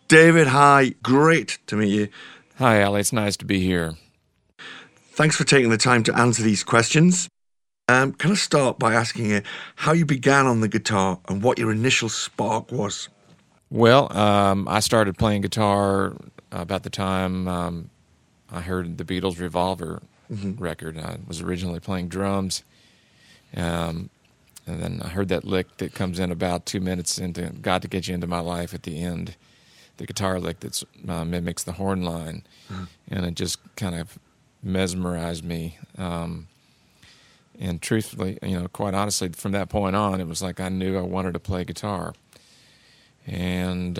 David, hi. Great to meet you. Hi, Ali. It's nice to be here. Thanks for taking the time to answer these questions. Can I start by asking you how you began on the guitar and what your initial spark was? Well, I started playing guitar about the time I heard the Beatles' Revolver record. I was originally playing drums, and then I heard that lick that comes in about 2 minutes into "Got to Get You Into My Life" at the end, the guitar lick that mimics the horn line, and it just kind of mesmerized me. And truthfully, quite honestly, from that point on, it was like I knew I wanted to play guitar. And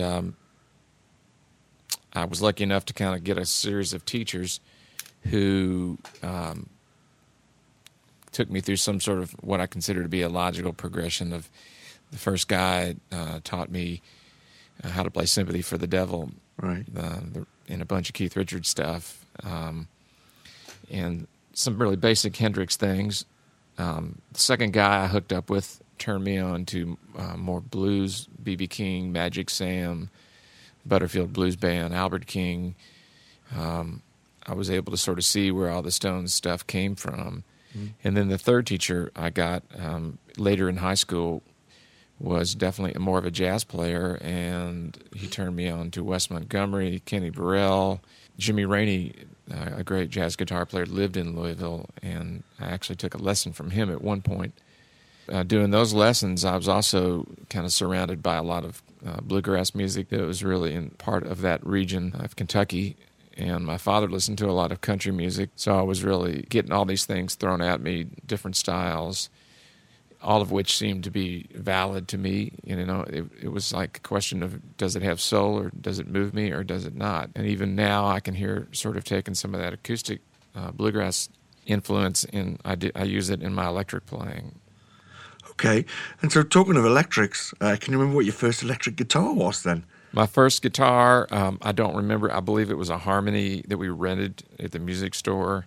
I was lucky enough to kind of get a series of teachers who took me through some sort of what I consider to be a logical progression of the first guy taught me how to play Sympathy for the Devil, Right. And a bunch of Keith Richards stuff, and some really basic Hendrix things. The second guy I hooked up with turned me on to more blues, B.B. King, Magic Sam, Butterfield Blues Band, Albert King. I was able to sort of see where all the Stones stuff came from. And then the third teacher I got later in high school was definitely more of a jazz player, and he turned me on to Wes Montgomery, Kenny Burrell, Jimmy Rainey, a great jazz guitar player, lived in Louisville, and I actually took a lesson from him at one point. Doing those lessons, I was also kind of surrounded by a lot of bluegrass music that was really in part of that region of Kentucky. And my father listened to a lot of country music, so I was really getting all these things thrown at me, different styles, all of which seemed to be valid to me. It was like a question of, does it have soul, or does it move me, or does it not? And even now I can hear sort of taking some of that acoustic bluegrass influence, and I use it in my electric playing. Okay. And so, talking of electrics, can you remember what your first electric guitar was then? My first guitar, I don't remember. I believe it was a Harmony that we rented at the music store.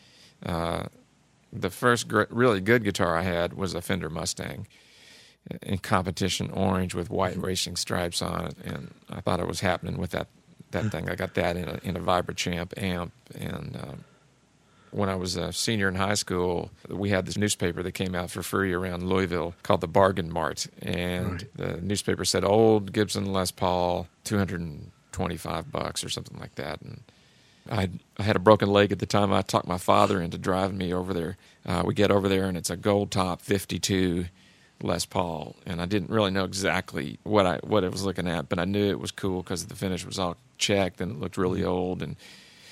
The first really good guitar I had was a Fender Mustang in competition orange with white racing stripes on it, and I thought it was happening with that thing. I got that in a Vibrachamp amp, and when I was a senior in high school, we had this newspaper that came out for free around Louisville called the Bargain Mart, and the newspaper said old Gibson Les Paul, $225 or something like that. And I had a broken leg at the time. I talked my father into driving me over there. We get over there, and it's a gold top 52 Les Paul, and I didn't really know exactly what I was looking at, but I knew it was cool because the finish was all checked and it looked really old, and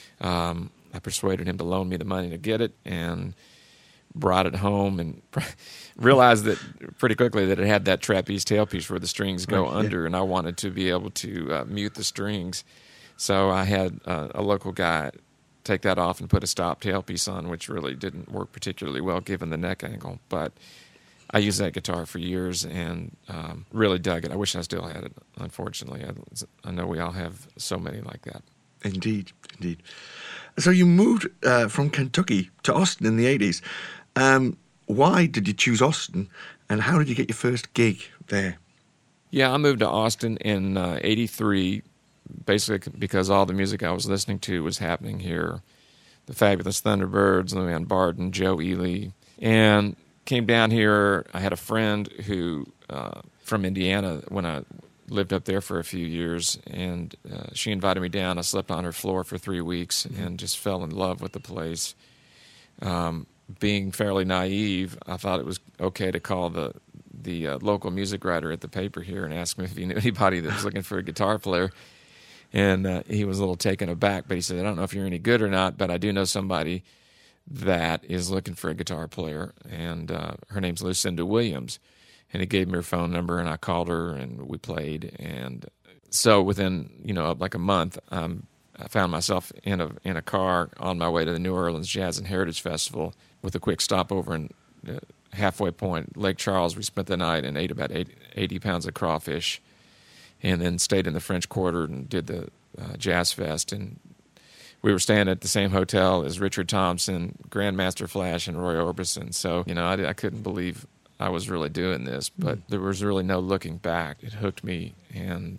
I persuaded him to loan me the money to get it, and brought it home, and realized that pretty quickly that it had that trapeze tailpiece where the strings go under, and I wanted to be able to mute the strings. So I had a local guy take that off and put a stop tailpiece on, which really didn't work particularly well given the neck angle. But I used that guitar for years and really dug it. I wish I still had it, unfortunately. I know we all have so many like that. Indeed, indeed. So you moved from Kentucky to Austin in the 80s. Why did you choose Austin, and how did you get your first gig there? Yeah, I moved to Austin in 83, basically because all the music I was listening to was happening here. The Fabulous Thunderbirds, Luann Barton, Joe Ely. And came down here. I had a friend who from Indiana when I lived up there for a few years, and she invited me down. I slept on her floor for 3 weeks and just fell in love with the place. Being fairly naive, I thought it was okay to call the local music writer at the paper here and ask him if he knew anybody that was looking for a guitar player. And he was a little taken aback, but he said, I don't know if you're any good or not, but I do know somebody that is looking for a guitar player, and her name's Lucinda Williams. And he gave me her phone number, and I called her, and we played. And so within, like a month, I found myself in a car on my way to the New Orleans Jazz and Heritage Festival with a quick stopover in Halfway Point, Lake Charles. We spent the night and ate about 80 pounds of crawfish, and then stayed in the French Quarter and did the Jazz Fest. And we were staying at the same hotel as Richard Thompson, Grandmaster Flash, and Roy Orbison. So, I couldn't believe I was really doing this, but there was really no looking back. It hooked me, and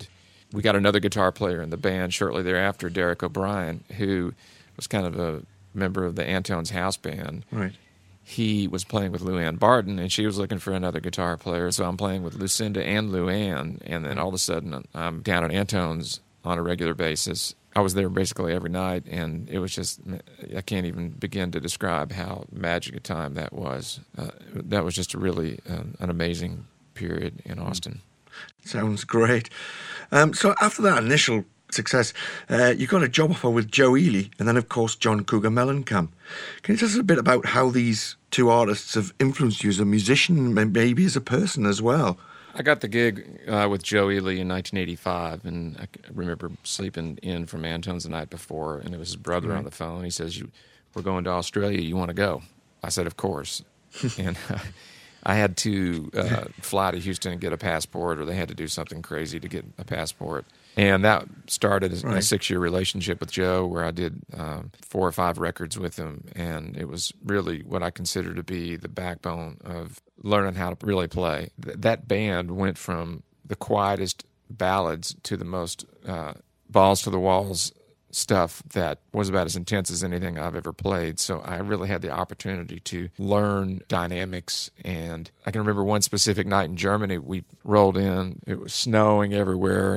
we got another guitar player in the band shortly thereafter, Derek O'Brien, who was kind of a member of the Antones house band. Right. He was playing with Lou Ann Barton, and she was looking for another guitar player. So I'm playing with Lucinda and Lou Ann, and then all of a sudden I'm down at Antone's on a regular basis. I was there basically every night, and it was just, I can't even begin to describe how magic a time that was. That was just a really an amazing period in Austin. Sounds great. So after that initial success, you got a job offer with Joe Ely, and then, of course, John Cougar Mellencamp. Can you tell us a bit about how these two artists have influenced you as a musician, and maybe as a person as well? I got the gig with Joe Ely in 1985, and I remember sleeping in from Antone's the night before, and it was his brother on the phone. He says, "We're going to Australia. You want to go?" I said, "Of course." And I had to fly to Houston and get a passport, or they had to do something crazy to get a passport. And that started a 6-year relationship with Joe, where I did 4 or 5 records with him. And it was really what I consider to be the backbone of learning how to really play. That band went from the quietest ballads to the most balls to the walls stuff that was about as intense as anything I've ever played. So I really had the opportunity to learn dynamics. And I can remember one specific night in Germany, we rolled in, it was snowing everywhere,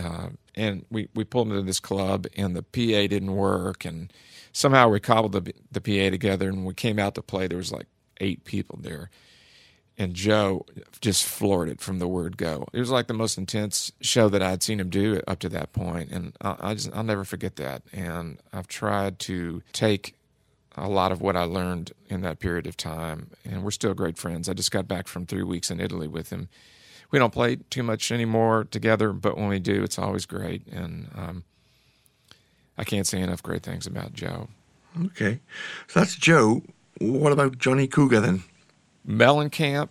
and we pulled into this club, and the PA didn't work, and somehow we cobbled the PA together, and when we came out to play, there was like 8 people there. And Joe just floored it from the word go. It was like the most intense show that I'd seen him do up to that point, and I'll never forget that. And I've tried to take a lot of what I learned in that period of time, and we're still great friends. I just got back from 3 weeks in Italy with him. We don't play too much anymore together, but when we do, it's always great. And I can't say enough great things about Joe. Okay. So that's Joe. What about Johnny Cougar then? Mellencamp,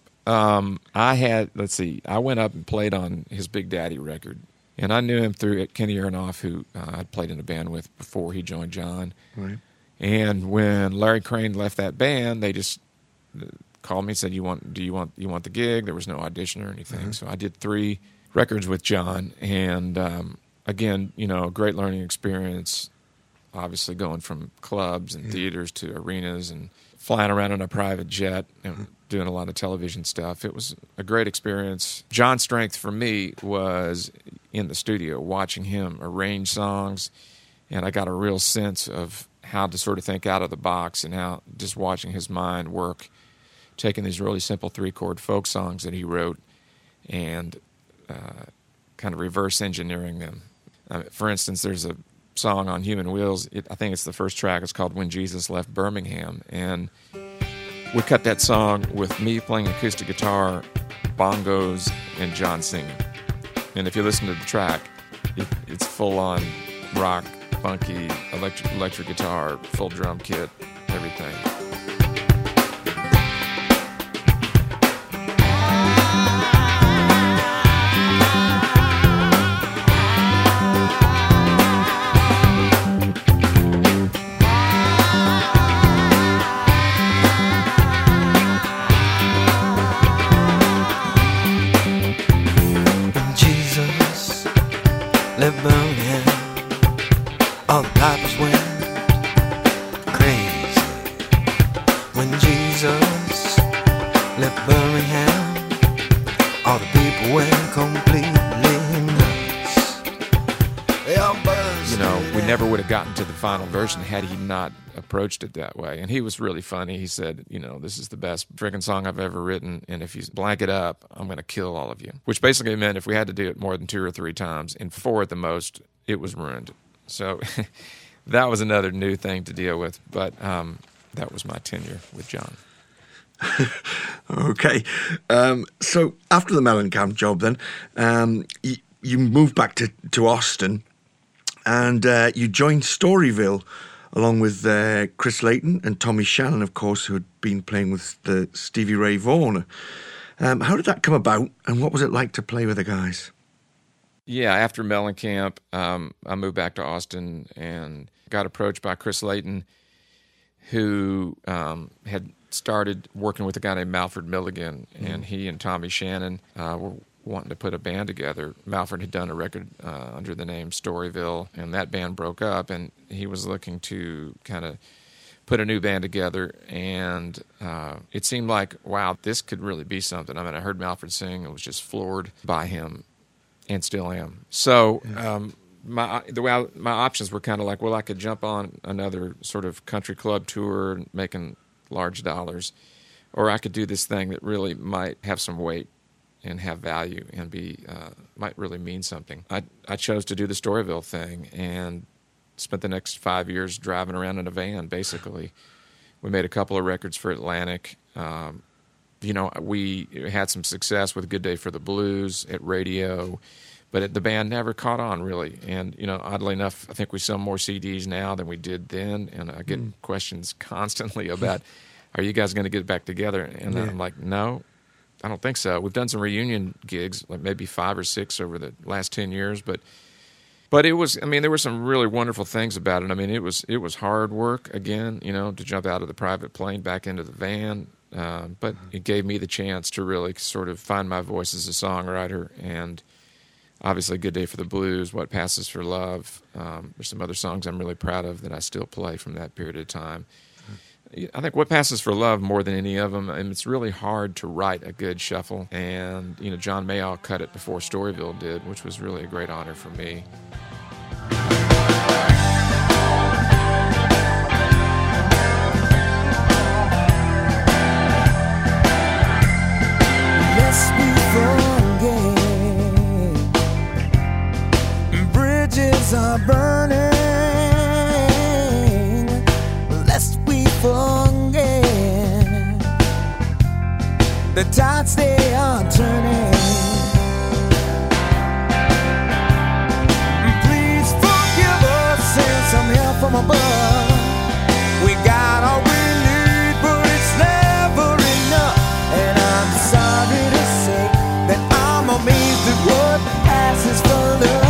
I went up and played on his Big Daddy record, and I knew him through Kenny Aronoff, who I'd played in a band with before he joined John. Right. And when Larry Crane left that band, they just called me and said, "Do you want the gig?" There was no audition or anything, so I did 3 records with John, and again, a great learning experience. Obviously, going from clubs and theaters to arenas and flying around in a private jet and doing a lot of television stuff. It was a great experience. John's strength for me was in the studio, watching him arrange songs, and I got a real sense of how to sort of think out of the box, and how just watching his mind work, taking these really simple 3-chord folk songs that he wrote and kind of reverse engineering them. For instance, there's a song on Human Wheels, I think it's the first track, it's called When Jesus Left Birmingham, and we cut that song with me playing acoustic guitar, bongos, and John singing. And if you listen to the track, it's full-on rock, funky, electric guitar, full drum kit, everything. Left Birmingham, all the pipers went crazy. When Jesus left Birmingham, all the people went completely nuts. They all buzzed. We never would have gotten to the final version had he not approached it that way. And he was really funny. He said, this is the best freaking song I've ever written, and if you blank it up, I'm going to kill all of you. Which basically meant if we had to do it more than 2 or 3 times, and 4 at the most, it was ruined. So that was another new thing to deal with. But that was my tenure with John. Okay. So after the Mellencamp job then, you moved back to Austin, and you joined Storyville, along with Chris Layton and Tommy Shannon, of course, who had been playing with the Stevie Ray Vaughan. How did that come about, and what was it like to play with the guys? Yeah, after Mellencamp, I moved back to Austin and got approached by Chris Layton, who had started working with a guy named Malford Milligan, and he and Tommy Shannon were wanting to put a band together. Malford had done a record under the name Storyville, and that band broke up, and he was looking to kind of put a new band together, and it seemed like, wow, this could really be something. I mean, I heard Malford sing, I was just floored by him, and still am. So my options were kind of like, well, I could jump on another sort of country club tour making large dollars, or I could do this thing that really might have some weight and have value and be might really mean something. I chose to do the Storyville thing and spent the next 5 years driving around in a van, basically. We made a couple of records for Atlantic. We had some success with Good Day for the Blues at radio, but the band never caught on, really. And, oddly enough, I think we sell more CDs now than we did then, and I get questions constantly about, are you guys going to get back together? And I'm like, no, I don't think so. We've done some reunion gigs, like maybe 5 or 6 over the last 10 years, but it was, there were some really wonderful things about it. It was hard work, again, to jump out of the private plane back into the van, but it gave me the chance to really sort of find my voice as a songwriter, and obviously Good Day for the Blues, What Passes for Love. There's some other songs I'm really proud of that I still play from that period of time. I think What Passes for Love, more than any of them, it's really hard to write a good shuffle, and John Mayall cut it before Storyville did, which was really a great honor for me. Lest we forget, bridges are burning. Lest we forget, the tides they are turning. Please forgive us, send some help from above. We got all we need, but it's never enough. And I'm sorry to say that I'm amazed at what passes for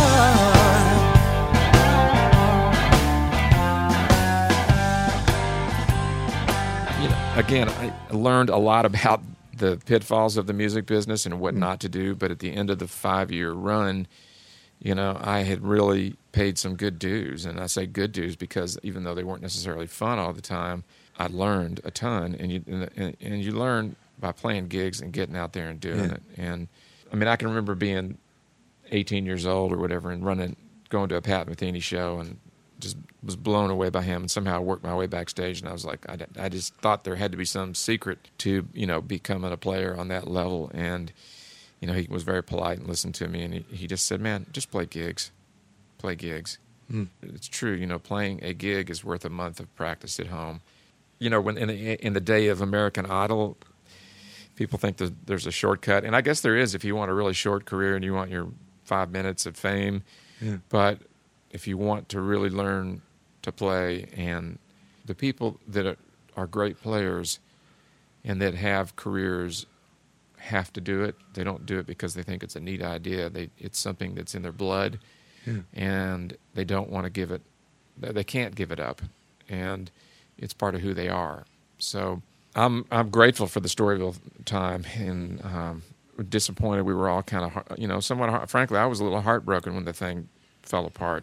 love. Again, I learned a lot about the pitfalls of the music business and what not to do, but at the end of the 5-year run, I had really paid some good dues. And I say good dues because even though they weren't necessarily fun all the time, I learned a ton. And you learn by playing gigs and getting out there and doing it. And I can remember being 18 years old or whatever and going to a Pat Metheny show and just was blown away by him, and somehow worked my way backstage, and I was like, I just thought there had to be some secret to, becoming a player on that level. And, he was very polite and listened to me, and he just said, man, just play gigs. Play gigs. It's true, playing a gig is worth a month of practice at home. When in the day of American Idol, people think that there's a shortcut, and I guess there is if you want a really short career and you want your 5 minutes of fame, but if you want to really learn to play, and the people that are great players and that have careers have to do it. They don't do it because they think it's a neat idea. It's something that's in their blood, and they don't want to give it. They can't give it up, and it's part of who they are. So I'm grateful for the Storyville time, and disappointed. We were all kind of, somewhat. Frankly, I was a little heartbroken when the thing fell apart.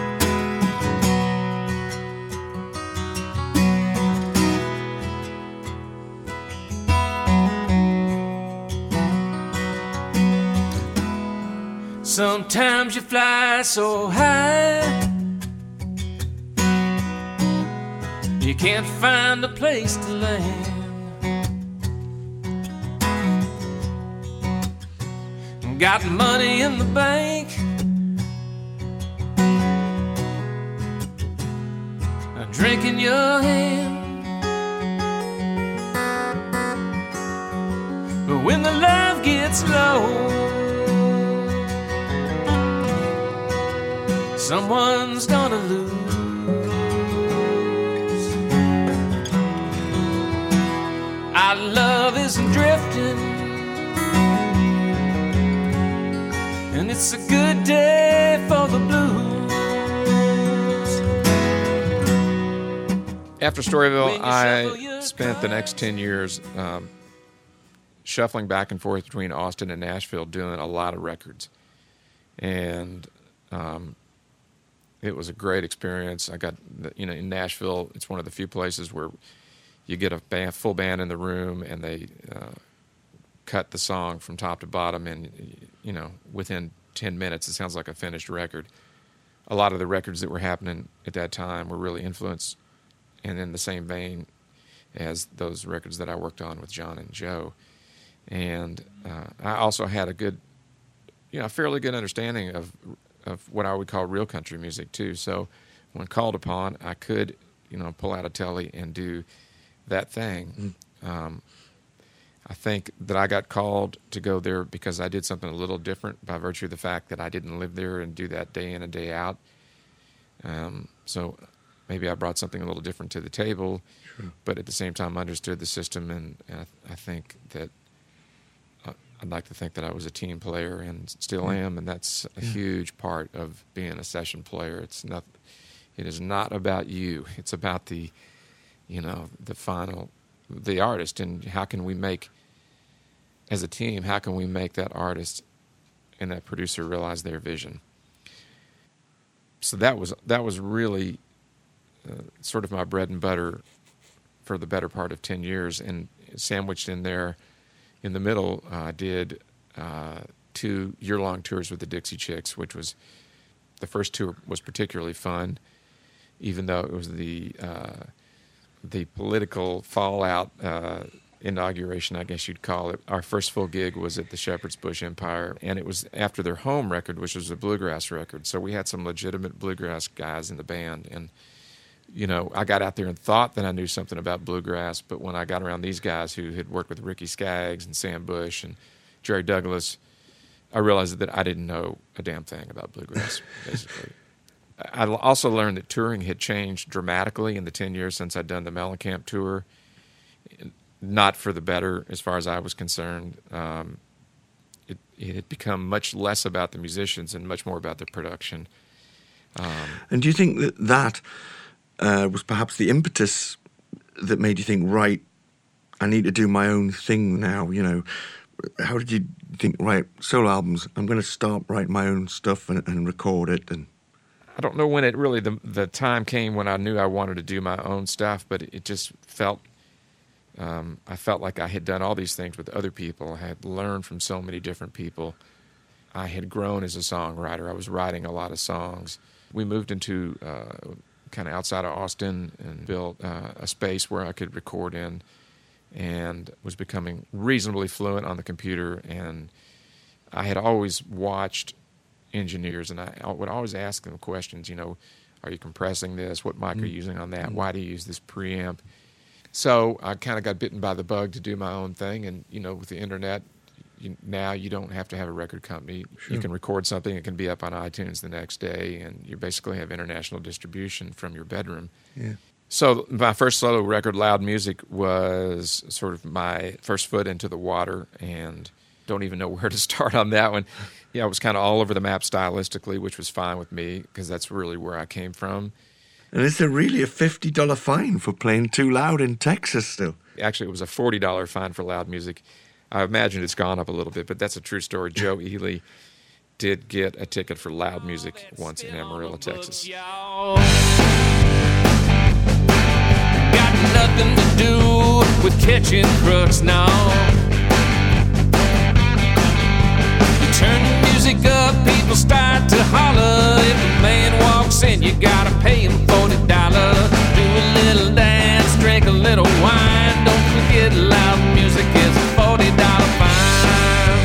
Sometimes you fly so high, you can't find a place to land. Got money in the bank, a drink in your hand, but when the love gets low, someone's gonna lose. Our love isn't drifting, and it's a good day for the blues. After Storyville, I spent the next 10 years shuffling back and forth between Austin and Nashville doing a lot of records. And it was a great experience. I got, in Nashville, it's one of the few places where you get a full band in the room and they cut the song from top to bottom, and, within 10 minutes, it sounds like a finished record. A lot of the records that were happening at that time were really influenced and in the same vein as those records that I worked on with John and Joe. And I also had a fairly good understanding of what I would call real country music too. So when called upon, I could, pull out a telly and do that thing. I think that I got called to go there because I did something a little different by virtue of the fact that I didn't live there and do that day in and day out. So maybe I brought something a little different to the table, sure. But at the same time understood the system, and I think that I'd like to think that I was a team player and still am, and that's a huge part of being a session player. It is not about you. It's about the artist, and how can we make, as a team, how can we make that artist and that producer realize their vision? So that was really sort of my bread and butter for the better part of 10 years, and sandwiched in there in the middle, I did 2 year-long tours with the Dixie Chicks, which was, the first tour was particularly fun, even though it was the political fallout inauguration, I guess you'd call it. Our first full gig was at the Shepherd's Bush Empire, and it was after their home record, which was a bluegrass record. So we had some legitimate bluegrass guys in the band, and I got out there and thought that I knew something about bluegrass, but when I got around these guys who had worked with Ricky Skaggs and Sam Bush and Jerry Douglas, I realized that I didn't know a damn thing about bluegrass, basically. I also learned that touring had changed dramatically in the 10 years since I'd done the Mellencamp tour, not for the better as far as I was concerned. It had become much less about the musicians and much more about the production. And do you think that was perhaps the impetus that made you think, right, I need to do my own thing now? How did you think, right, solo albums, I'm going to start writing my own stuff and record it? And I don't know when it really, the time came when I knew I wanted to do my own stuff, but it just felt, I felt like I had done all these things with other people. I had learned from so many different people. I had grown as a songwriter. I was writing a lot of songs. We moved into kind of outside of Austin and built a space where I could record in, and was becoming reasonably fluent on the computer. And I had always watched engineers, and I would always ask them questions, are you compressing this? What mic are you using on that? Why do you use this preamp? So I kind of got bitten by the bug to do my own thing, and, with the internet, now you don't have to have a record company. Sure. You can record something, it can be up on iTunes the next day, and you basically have international distribution from your bedroom. Yeah. So my first solo record, Loud Music, was sort of my first foot into the water, and don't even know where to start on that one. Yeah, I was kind of all over the map stylistically, which was fine with me because that's really where I came from. And is there really a $50 fine for playing too loud in Texas still? Actually, it was a $40 fine for Loud Music. I imagine it's gone up a little bit, but that's a true story. Joe Ely did get a ticket for Loud Music once in Amarillo, Texas. Got nothing to do with catching crooks now. You turn the music up, people start to holler. If a man walks in, you gotta pay him $40. Do a little dance, drink a little wine. Don't forget Loud Music is a $40 fine.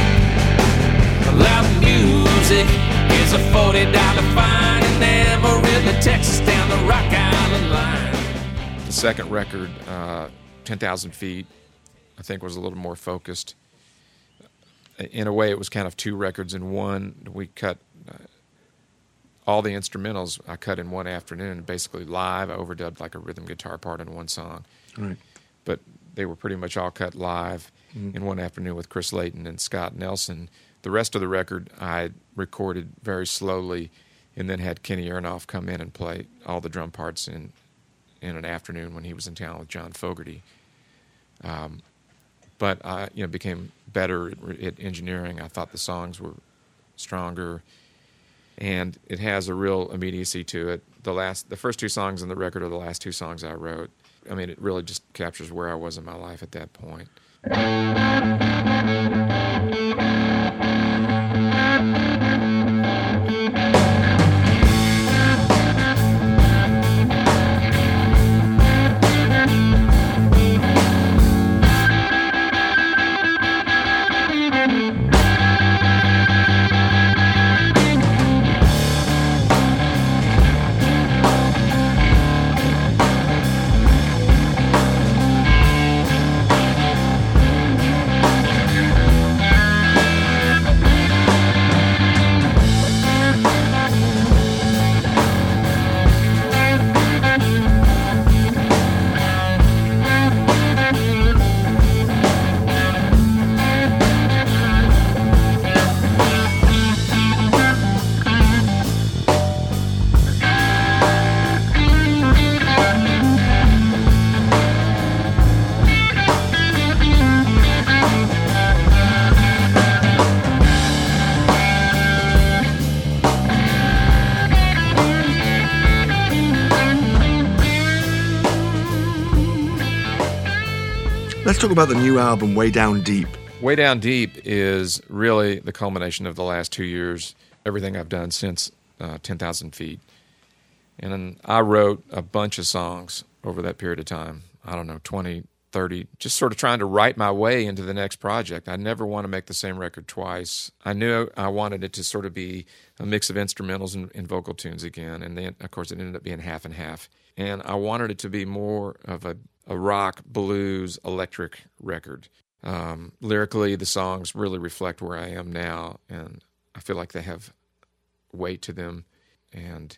Loud Music is a $40 fine in Amarillo, Texas, down the Rock Island line. The second record, 10,000 Feet, I think was a little more focused. In a way, it was kind of 2 records in one. We cut all the instrumentals I cut in one afternoon, basically live. I overdubbed like a rhythm guitar part in one song. Right. But they were pretty much all cut live in one afternoon with Chris Layton and Scott Nelson. The rest of the record I recorded very slowly, and then had Kenny Aronoff come in and play all the drum parts in an afternoon when he was in town with John Fogerty. but I became better at engineering. I thought the songs were stronger, and it has a real immediacy to it. The first two songs on the record are the last two songs I wrote. I mean, it really just captures where I was in my life at that point. Let's talk about the new album, Way Down Deep. Way Down Deep is really the culmination of the last 2 years, everything I've done since 10,000 Feet. And then I wrote a bunch of songs over that period of time. I don't know, 20, 30, just sort of trying to write my way into the next project. I never want to make the same record twice. I knew I wanted it to sort of be a mix of instrumentals and vocal tunes again. And then, of course, it ended up being half and half. And I wanted it to be more of a rock, blues, electric record. Lyrically, the songs really reflect where I am now, and I feel like they have weight to them. And,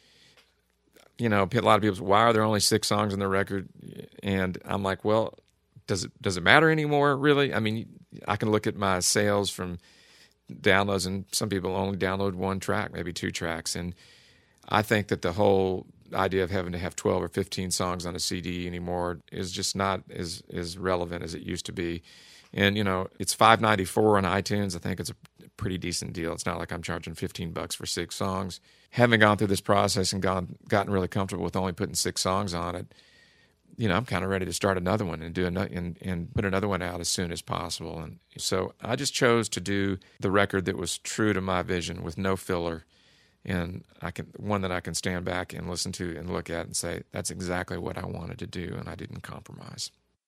a lot of people say, why are there only 6 songs on the record? And I'm like, well, does it matter anymore, really? I mean, I can look at my sales from downloads, and some people only download 1 track, maybe 2 tracks. And I think that the whole idea of having to have 12 or 15 songs on a CD anymore is just not as relevant as it used to be. And, it's $5.94 on iTunes. I think it's a pretty decent deal. It's not like I'm charging $15 for 6 songs. Having gone through this process and gotten really comfortable with only putting 6 songs on it, I'm kind of ready to start another one and and put another one out as soon as possible. And so I just chose to do the record that was true to my vision with no filler. And one that I can stand back and listen to and look at and say, that's exactly what I wanted to do, and I didn't compromise.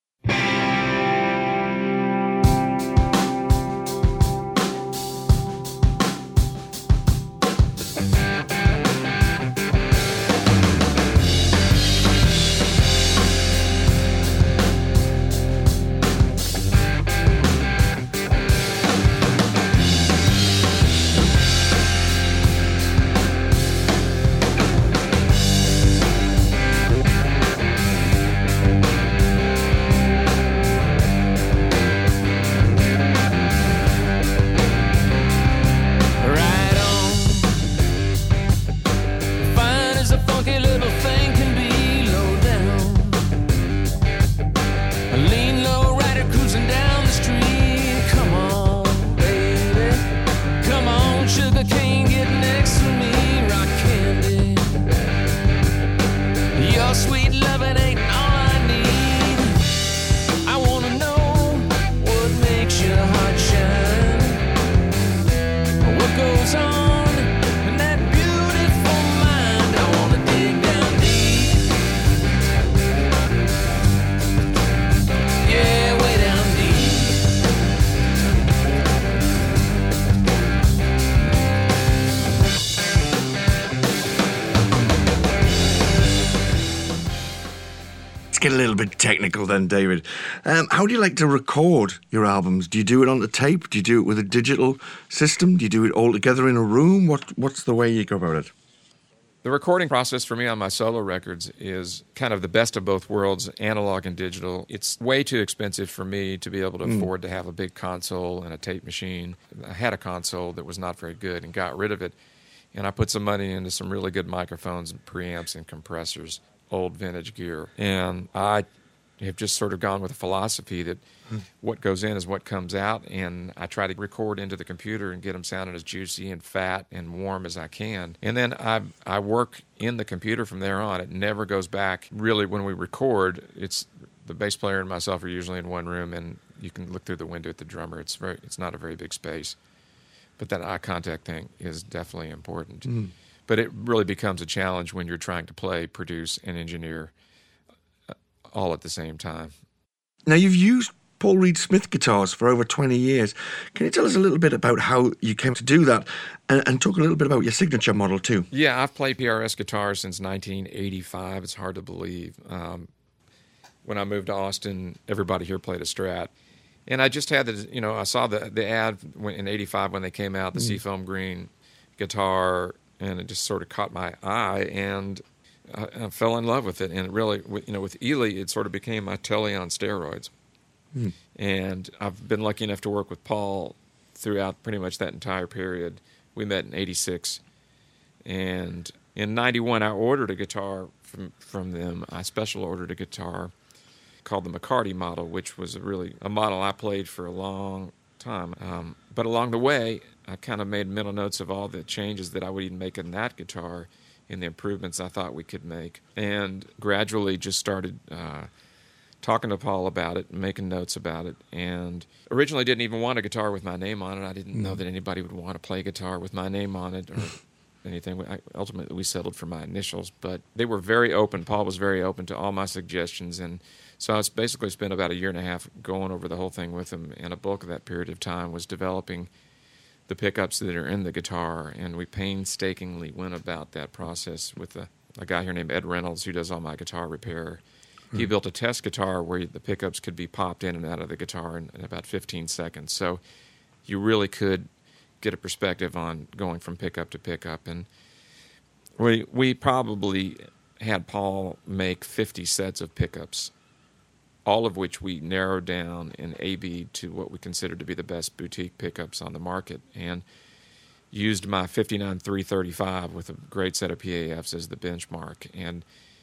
Get a little bit technical then, David. How do you like to record your albums? Do you do it on the tape? Do you do it with a digital system? Do you do it all together in a room? What's the way you go about it? The recording process for me on my solo records is kind of the best of both worlds, analog and digital. It's way too expensive for me to be able to afford to have a big console and a tape machine. I had a console that was not very good and got rid of it, and I put some money into some really good microphones and preamps and compressors. Old vintage gear. And I have just sort of gone with a philosophy that what goes in is what comes out, and I try to record into the computer and get them sounding as juicy and fat and warm as I can. And then I work in the computer from there on. It never goes back. Really, when we record, it's the bass player and myself are usually in one room, and you can look through the window at the drummer. It's not a very big space. But that eye contact thing is definitely important. Mm. But it really becomes a challenge when you're trying to play, produce, and engineer all at the same time. Now, you've used Paul Reed Smith guitars for over 20 years. Can you tell us a little bit about how you came to do that and talk a little bit about your signature model too? Yeah, I've played PRS guitars since 1985. It's hard to believe. When I moved to Austin, everybody here played a Strat. And I just had I saw the ad in 85 when they came out, the Seafoam Green guitar, and it just sort of caught my eye, and I fell in love with it. And it really, with Ely, it sort of became my Tele on steroids. Mm. And I've been lucky enough to work with Paul throughout pretty much that entire period. We met in 86. And in 91, I ordered a guitar from them. I special ordered a guitar called the McCarty model, which was a model I played for a long time. But along the way, I kind of made mental notes of all the changes that I would even make in that guitar and the improvements I thought we could make. And gradually just started talking to Paul about it and making notes about it. And originally didn't even want a guitar with my name on it. I didn't know that anybody would want to play a guitar with my name on it or anything. Ultimately, we settled for my initials. But they were very open. Paul was very open to all my suggestions, and so I basically spent about a year and a half going over the whole thing with him, and a bulk of that period of time was developing the pickups that are in the guitar, and we painstakingly went about that process with a guy here named Ed Reynolds who does all my guitar repair. He built a test guitar where the pickups could be popped in and out of the guitar in about 15 seconds, so you really could get a perspective on going from pickup to pickup. And we probably had Paul make 50 sets of pickups, all of which we narrowed down and A-B'd to what we considered to be the best boutique pickups on the market, and used my 59 335 with a great set of PAFs as the benchmark. And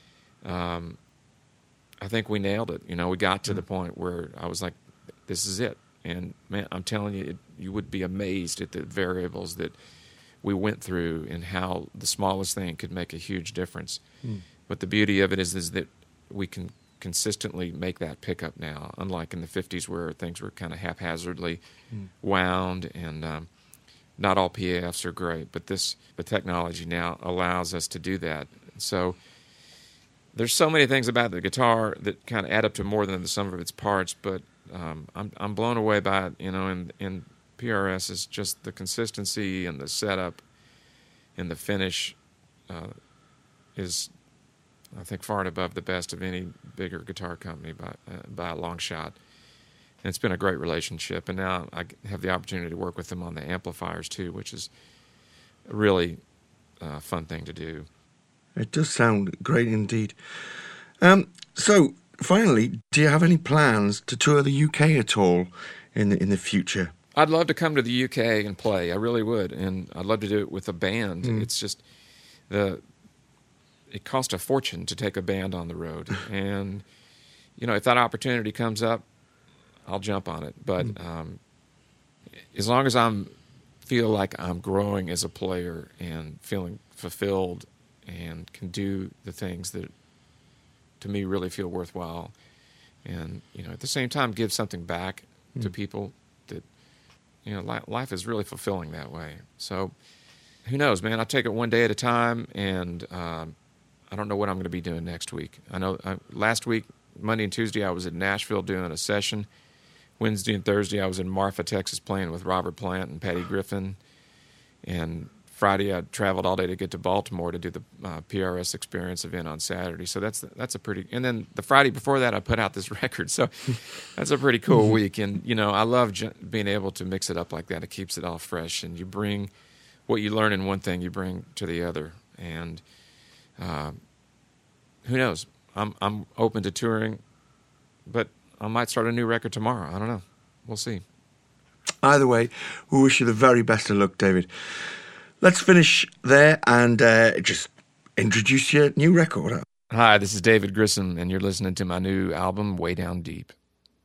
I think we nailed it. We got to the point where I was like, this is it. And, man, I'm telling you, you would be amazed at the variables that we went through and how the smallest thing could make a huge difference. But the beauty of it is that we can consistently make that pickup now, unlike in the 50s where things were kind of haphazardly wound, and not all PAFs are great, but the technology now allows us to do that. So there's so many things about the guitar that kind of add up to more than the sum of its parts, but I'm blown away by it, and PRS is just the consistency and the setup and the finish is, I think, far and above the best of any bigger guitar company by a long shot. And it's been a great relationship, and now I have the opportunity to work with them on the amplifiers too, which is a really fun thing to do. It does sound great indeed. So, finally, do you have any plans to tour the UK at all in the future? I'd love to come to the UK and play. I really would, and I'd love to do it with a band. It's just it costs a fortune to take a band on the road, and if that opportunity comes up, I'll jump on it. But as long as feel like I'm growing as a player and feeling fulfilled and can do the things that to me really feel worthwhile, and at the same time give something back to people, that life is really fulfilling that way. So who knows, man? I take it one day at a time, and I don't know what I'm going to be doing next week. I know last week, Monday and Tuesday, I was in Nashville doing a session. Wednesday and Thursday, I was in Marfa, Texas, playing with Robert Plant and Patty Griffin, and Friday, I traveled all day to get to Baltimore to do the PRS Experience event on Saturday. So that's a pretty. And then the Friday before that, I put out this record. So that's a pretty cool week. And I love being able to mix it up like that. It keeps it all fresh, and you bring what you learn in one thing, you bring to the other. And who knows? I'm open to touring, but I might start a new record tomorrow. I don't know. We'll see. Either way, we wish you the very best of luck, David. Let's finish there and just introduce your new record. Hi, this is David Grissom, and you're listening to my new album, Way Down Deep.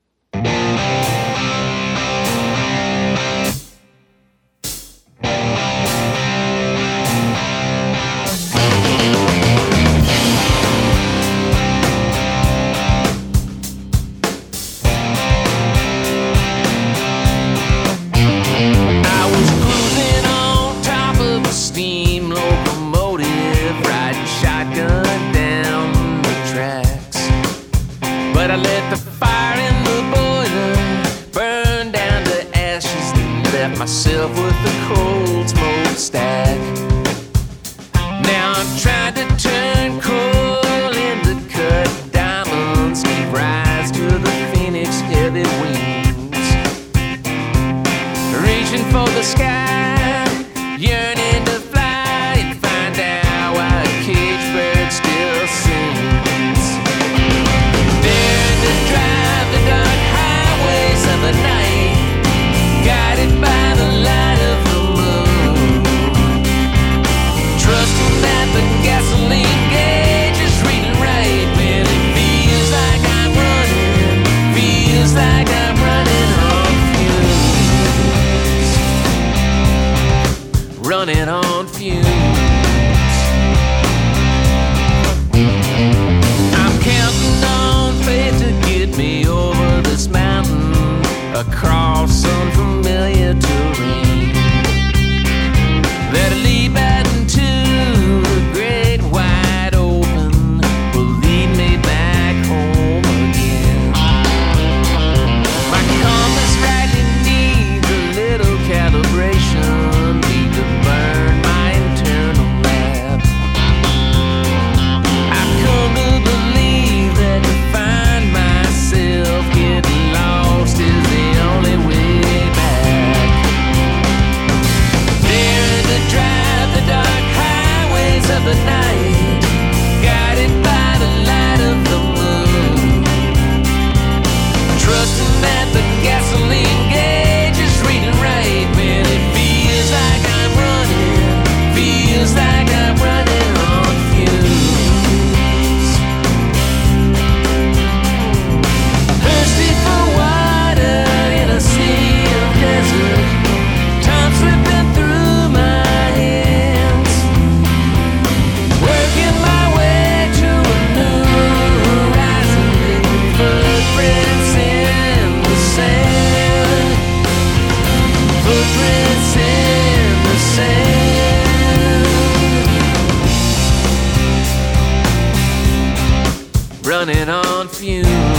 Myself with a cold smokestack. Now I'm trying to turn coal into cut diamonds, give rise to the phoenix heavy wings, reaching for the sky, yearning to fly and find out why a caged bird still sings. Daring to drive the dark highways of the night, guided by light of the moon, trusting that the gasoline gauge is reading right when it feels like I'm running, feels like I'm running on fumes, running on fumes. I'm counting on fate to get me over this mountain, across unfamiliar terrain, that'll lead back into the great wide open, will lead me back home again. My compass rightly needs a little calibration, need to burn my internal map. I've come to believe that to find myself, getting lost is the only way back. Daring to drive the dark highways of the night, guided by the light of the moon, trusting that the gasoline gauge is reading right when it feels like I'm running, feels like I'm running on fumes. Thirsty for water in a sea of desert, time slipping through my hands, working my way to a new horizon, leaving footprints in the sand, footprints in the sand, running on fumes.